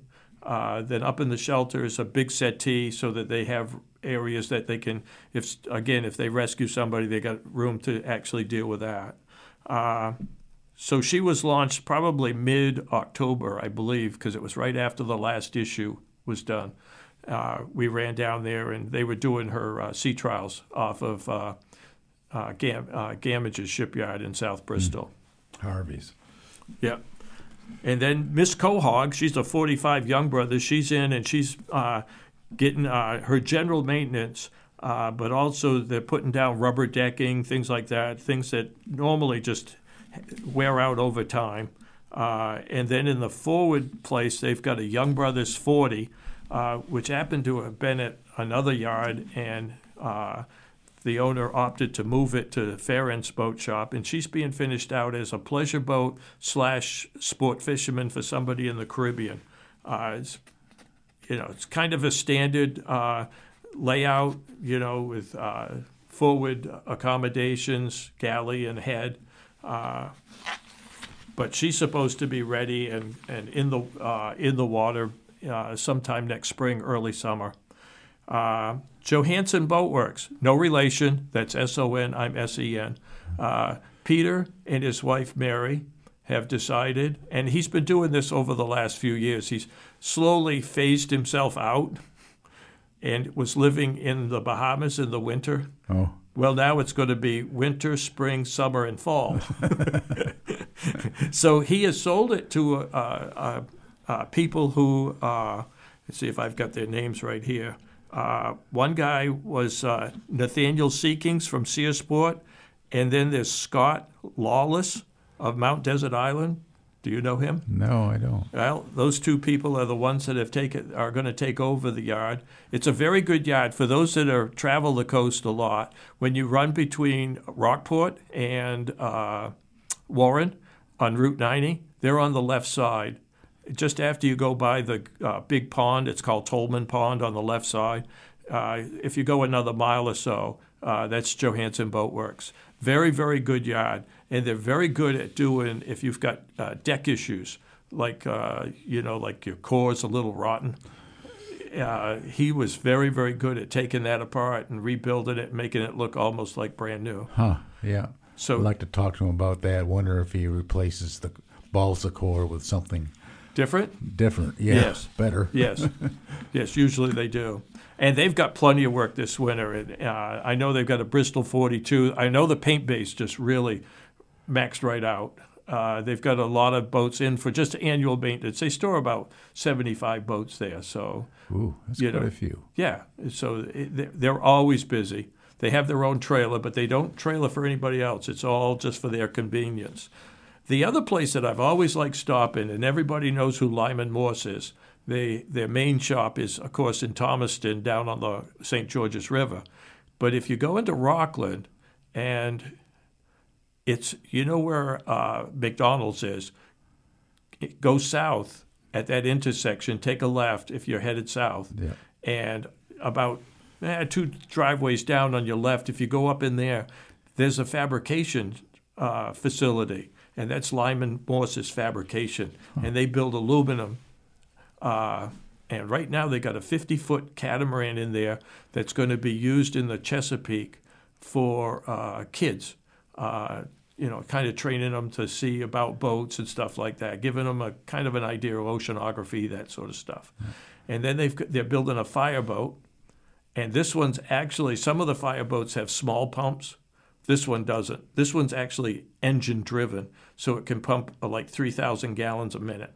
S3: Uh, then up in the shelter is a big settee so that they have areas that they can, if again, if they rescue somebody, they got room to actually deal with that. Uh, so she was launched probably mid-October, I believe, because it was right after the last issue was done. Uh, we ran down there, and they were doing her uh, sea trials off of uh, uh, Gam- uh, Gamage's shipyard in South Bristol.
S2: Mm. Harvey's.
S3: Yeah. And then Miss Quahog, she's a forty-five young brother. She's in, and she's uh, getting uh, her general maintenance, uh, but also they're putting down rubber decking, things like that, things that normally just wear out over time. Uh, and then in the forward place, they've got a Young Brothers forty, uh, which happened to have been at another yard, and uh, the owner opted to move it to Fair Ends Boat Shop, and she's being finished out as a pleasure boat slash sport fisherman for somebody in the Caribbean. Uh, it's, you know, it's kind of a standard uh, layout, you know, with uh, forward accommodations, galley and head. Uh, but she's supposed to be ready and, and in the uh, in the water uh, sometime next spring, early summer. Uh, Johansson Boatworks, no relation. That's S O N, I'm S E N. Uh, Peter and his wife Mary have decided, and he's been doing this over the last few years, he's slowly phased himself out and was living in the Bahamas in the winter.
S2: Oh.
S3: Well, now it's going to be winter, spring, summer, and fall. So he has sold it to uh, uh, uh, people who, uh, let's see if I've got their names right here. Uh, one guy was uh, Nathaniel Seekings from Searsport, and then there's Scott Lawless of Mount Desert Island. Do you know him?
S2: No, I don't.
S3: Well, those two people are the ones that have taken are going to take over the yard. It's a very good yard for those that are travel the coast a lot. When you run between Rockport and uh, Warren on Route ninety, they're on the left side. Just after you go by the uh, big pond, it's called Tolman Pond on the left side. Uh, if you go another mile or so, uh, that's Johansson Boatworks. Very, very good yard. And they're very good at doing, if you've got uh, deck issues, like, uh, you know, like your core's a little rotten. Uh, he was very, very good at taking that apart and rebuilding it, making it look almost like brand new.
S2: Huh, yeah.
S3: So
S2: I'd like to talk to him about that. Wonder if he replaces the balsa core with something
S3: different?
S2: Different, yeah.
S3: Yes.
S2: Better.
S3: Yes. Yes, usually they do. And they've got plenty of work this winter. And, uh, I know they've got a Bristol forty-two. I know the paint base just really maxed right out. Uh, they've got a lot of boats in for just annual maintenance. They store about seventy-five boats there. So,
S2: Ooh, that's
S3: you
S2: quite
S3: know,
S2: a few.
S3: Yeah. So it, they're always busy. They have their own trailer, but they don't trailer for anybody else. It's all just for their convenience. The other place that I've always liked stopping, and everybody knows who Lyman Morse is, they, their main shop is, of course, in Thomaston down on the Saint George's River. But if you go into Rockland, and it's, you know where uh, McDonald's is, go south at that intersection, take a left if you're headed south,
S2: yeah.
S3: and about eh, two driveways down on your left, if you go up in there, there's a fabrication uh, facility. And that's Lyman Morse's fabrication. Huh. And they build aluminum. Uh, and right now they got a fifty-foot catamaran in there that's going to be used in the Chesapeake for uh, kids, uh, you know, kind of training them to see about boats and stuff like that, giving them a kind of an idea of oceanography, that sort of stuff. Hmm. And then they've, they're building a fireboat. And this one's actually, some of the fireboats have small pumps. This one doesn't. This one's actually engine-driven, so it can pump uh, like three thousand gallons a minute.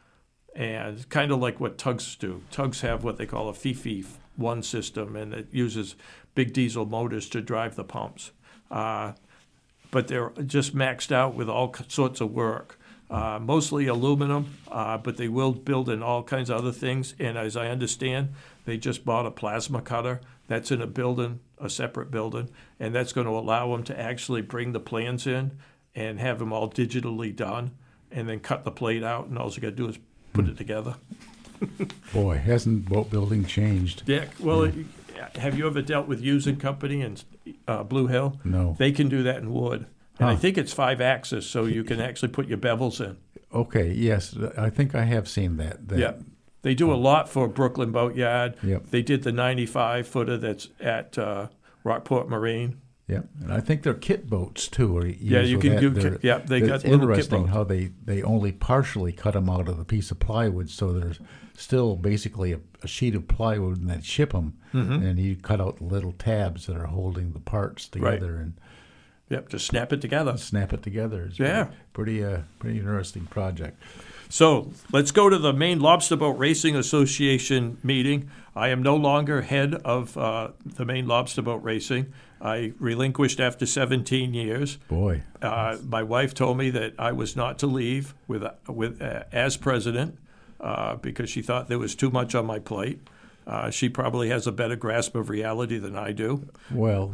S3: And kind of like what tugs do. Tugs have what they call a F I F I one system, and it uses big diesel motors to drive the pumps. Uh, but they're just maxed out with all sorts of work, uh, mostly aluminum, uh, but they will build in all kinds of other things. And as I understand, they just bought a plasma cutter that's in a building, a separate building, and that's going to allow them to actually bring the plans in and have them all digitally done, and then cut the plate out, and all you got to do is put hmm. it together.
S2: Boy, hasn't boat building changed?
S3: Yeah. Well,
S2: yeah.
S3: Have you ever dealt with Hughes and Company in uh, Blue Hill?
S2: No.
S3: They can do that in wood, and
S2: huh.
S3: I think it's five axis, so you can actually put your bevels in.
S2: Okay. Yes, I think I have seen that. that
S3: yeah. They do a lot for Brooklyn Boatyard.
S2: Yep.
S3: They did the ninety-five footer that's at uh, Rockport Marine.
S2: Yeah, and I think they're kit boats too. Are
S3: Yeah, you
S2: with
S3: can
S2: that.
S3: do.
S2: They're-
S3: Kit, yeah, they got
S2: It's
S3: little kit
S2: interesting
S3: boats.
S2: how they, they only partially cut them out of the piece of plywood, so there's still basically a, a sheet of plywood, and then ship them,
S3: Mm-hmm.
S2: and you cut out the little tabs that are holding the parts together and
S3: Yep, just snap it together.
S2: snap it together. It's
S3: Yeah.
S2: pretty, pretty, uh, pretty interesting project.
S3: So let's go to the Maine Lobster Boat Racing Association meeting. I am no longer head of uh, the Maine Lobster Boat Racing. I relinquished after seventeen years.
S2: Boy,
S3: Uh, my wife told me that I was not to leave with with uh, as president uh, because she thought there was too much on my plate. Uh, she probably has a better grasp of reality than I do.
S2: well,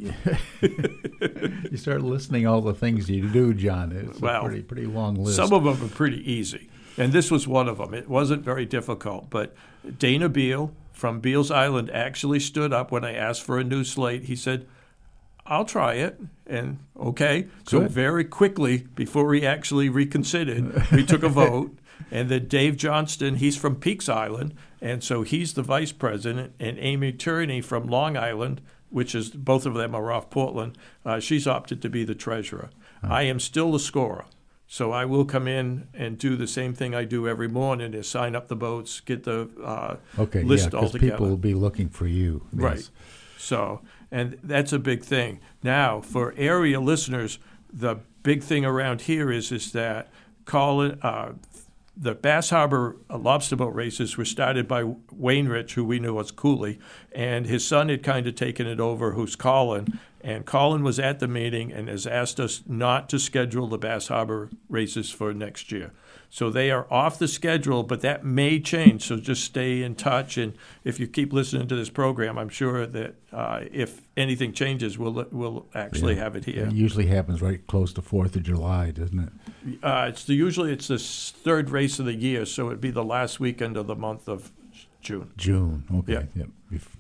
S2: you start listening all the things you do, John. It's
S3: Well,
S2: a pretty, pretty long list.
S3: Some of them are pretty easy, and this was one of them. It wasn't very difficult, but Dana Beal from Beals Island actually stood up when I asked for a new slate. He said, I'll try it. And okay. So
S2: Good.
S3: very quickly, before he actually reconsidered, we took a vote. And then Dave Johnston, he's from Peaks Island, and so he's the vice president. And Amy Turney from Long Island, which is both of them are off Portland, uh, she's opted to be the treasurer. I am still the scorer. So I will come in and do the same thing I do every morning: is sign up the boats, get the uh,
S2: okay,
S3: list
S2: yeah,
S3: all
S2: because
S3: together.
S2: people will be looking for you.
S3: Right.
S2: Yes.
S3: So, and that's a big thing. Now, for area listeners, the big thing around here is is that Colin, uh, the Bass Harbor lobster boat races were started by Wayne Rich, who we knew as Cooley, and his son had kind of taken it over, who's Colin. And Colin was at the meeting and has asked us not to schedule the Bass Harbor races for next year. So they are off the schedule, but that may change. So just stay in touch. And if you keep listening to this program, I'm sure that uh, if anything changes, we'll we'll actually
S2: Yeah.
S3: have it here.
S2: It usually happens right close to Fourth of July, doesn't it?
S3: Uh, it's the, usually it's the s- third race of the year, so it'd be the last weekend of the month of June.
S2: June. Okay.
S3: Yeah.
S2: Yep. Bef-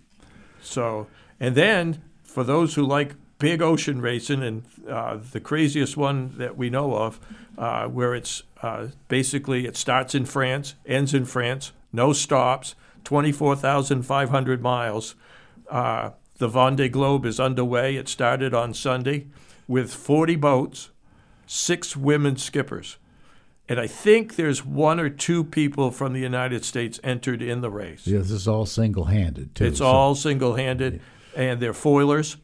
S3: So, and then for those who like big ocean racing, and uh, the craziest one that we know of, uh, where it's uh, basically it starts in France, ends in France, no stops, twenty-four thousand five hundred miles. Uh, the Vendée Globe is underway. It started on Sunday with forty boats, six women skippers. And I think there's one or two people from the United States entered in the race.
S2: Yeah, this is all single-handed too.
S3: It's
S2: so
S3: all single-handed, and they're foilers.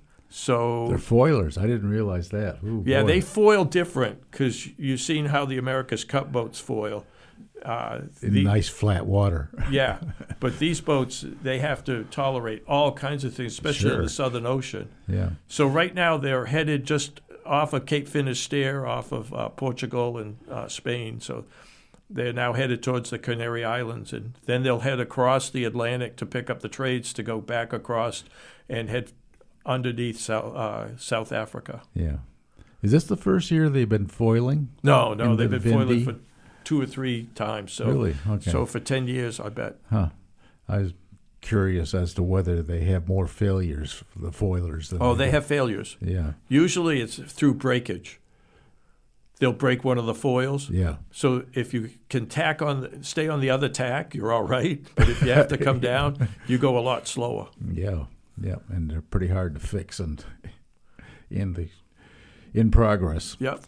S3: So
S2: they're foilers. I didn't realize that. Ooh,
S3: yeah,
S2: boy.
S3: they foil different because you've seen how the America's Cup boats foil. Uh,
S2: in
S3: the-
S2: nice flat water.
S3: yeah, but these boats, they have to tolerate all kinds of things, especially in
S2: Sure.
S3: the Southern Ocean.
S2: Yeah.
S3: So right now they're headed just off of Cape Finisterre, off of uh, Portugal and uh, Spain. So they're now headed towards the Canary Islands, and then they'll head across the Atlantic to pick up the trades to go back across and head underneath South, uh, South Africa.
S2: Yeah. Is this the first year they've been foiling?
S3: No, no,
S2: In
S3: they've
S2: the
S3: been foiling
S2: Vendée?
S3: for two or three times. So,
S2: Really? Okay.
S3: So for ten years, I bet.
S2: Huh. I was curious as to whether they have more failures, the foilers. Than
S3: Oh, they
S2: do.
S3: have failures.
S2: Yeah.
S3: Usually it's through breakage. They'll break one of the foils.
S2: Yeah.
S3: So if you can tack on, the, stay on the other tack, you're all right. But if you have to come down, you go a lot slower.
S2: Yeah. Yeah. And they're pretty hard to fix and in the in progress.
S3: Yep.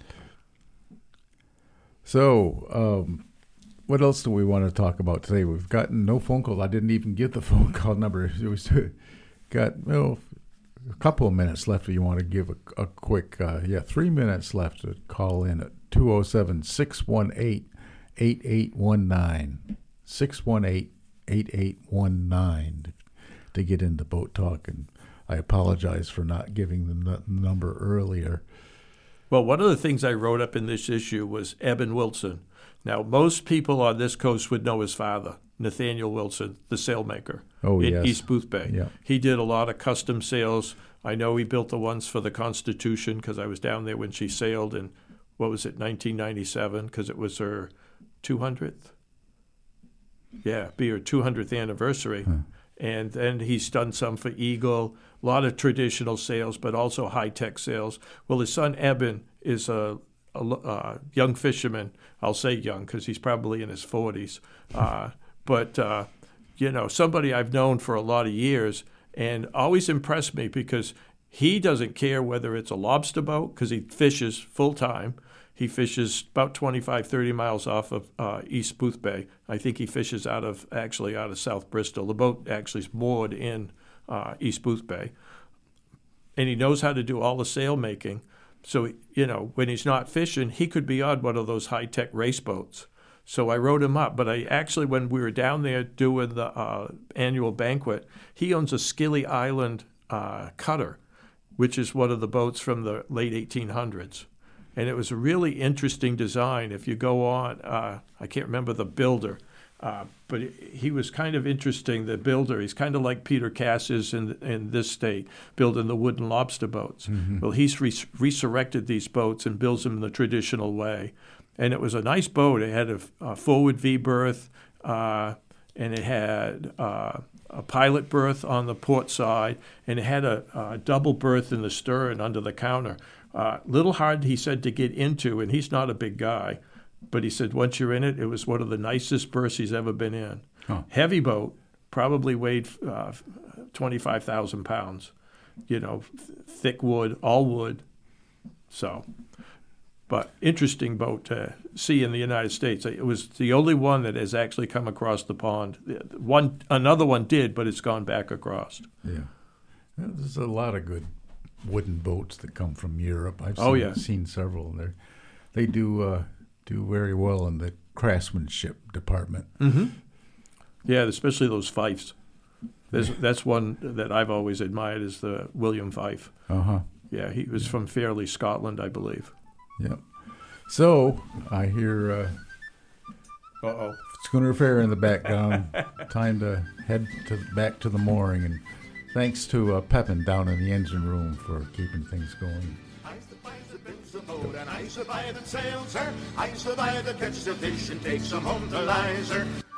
S2: So, um, what else do we want to talk about today? We've gotten no phone calls. I didn't even get the phone call number. It was got well, a couple of minutes left. If you want to give a, a quick, uh, yeah, three minutes left to call in at two oh seven, six one eight, eight eight one nine, six one eight, eight eight one nine to get into Boat Talk. And I apologize for not giving the n- number earlier.
S3: Well, one of the things I wrote up in this issue was Eben Wilson. Now, most people on this coast would know his father, Nathaniel Wilson, the sailmaker
S2: Oh,
S3: in
S2: yes.
S3: East Boothbay.
S2: Yeah.
S3: He did a lot of custom sails. I know he built the ones for the Constitution because I was down there when she sailed in, what was it, nineteen ninety-seven, because it was her two hundredth? Yeah, be her two hundredth anniversary.
S2: Huh.
S3: And then he's done some for Eagle, a lot of traditional sails, but also high-tech sails. Well, his son Eben is a, a uh, young fisherman. I'll say young because he's probably in his forties. Uh, but uh, you know, somebody I've known for a lot of years and always impressed me because he doesn't care whether it's a lobster boat because he fishes full time. He fishes about twenty-five, thirty miles off of uh, East Boothbay. I think he fishes out of, actually out of South Bristol. The boat actually is moored in uh, East Boothbay. And he knows how to do all the sail making. So, you know, when he's not fishing, he could be on one of those high-tech race boats. So I wrote him up. But I actually, when we were down there doing the uh, annual banquet, he owns a Scilly Island uh, cutter, which is one of the boats from the late eighteen hundreds. And it was a really interesting design. If you go on, uh, I can't remember the builder, uh, but he was kind of interesting, the builder. He's kind of like Peter Cass is in, in this state, building the wooden lobster boats. Mm-hmm. Well, he's res- resurrected these boats and builds them the traditional way. And it was a nice boat. It had a, a forward V-berth, uh, and it had uh, a pilot berth on the port side, and it had a, a double berth in the stern under the counter. Uh, little hard, he said, to get into, and he's not a big guy, but he said once you're in it, it was one of the nicest berths he's ever been in. Huh. Heavy boat, probably weighed uh, twenty-five thousand pounds, you know, th- thick wood, all wood. So, but interesting boat to see in the United States. It was the only one that has actually come across the pond. One, another one did, but it's gone back across.
S2: Yeah, there's a lot of good wooden boats that come from Europe. I've seen,
S3: oh, yeah.
S2: seen several. They they do uh, do very well in the craftsmanship department.
S3: Mm-hmm. Yeah, especially those Fifes. There's, that's one that I've always admired is the William Fife.
S2: Uh-huh.
S3: Yeah, he was from Fairleigh, Scotland, I believe.
S2: Yeah. So I hear uh,
S3: Uh-oh.
S2: schooner fair in the background. Time to head to back to the mooring, and thanks to uh, Pepin down in the engine room for keeping things going.
S1: I's the five that builds the boat, and I's the five that sails her. I's the five that catches the fish and takes them home to Lizer.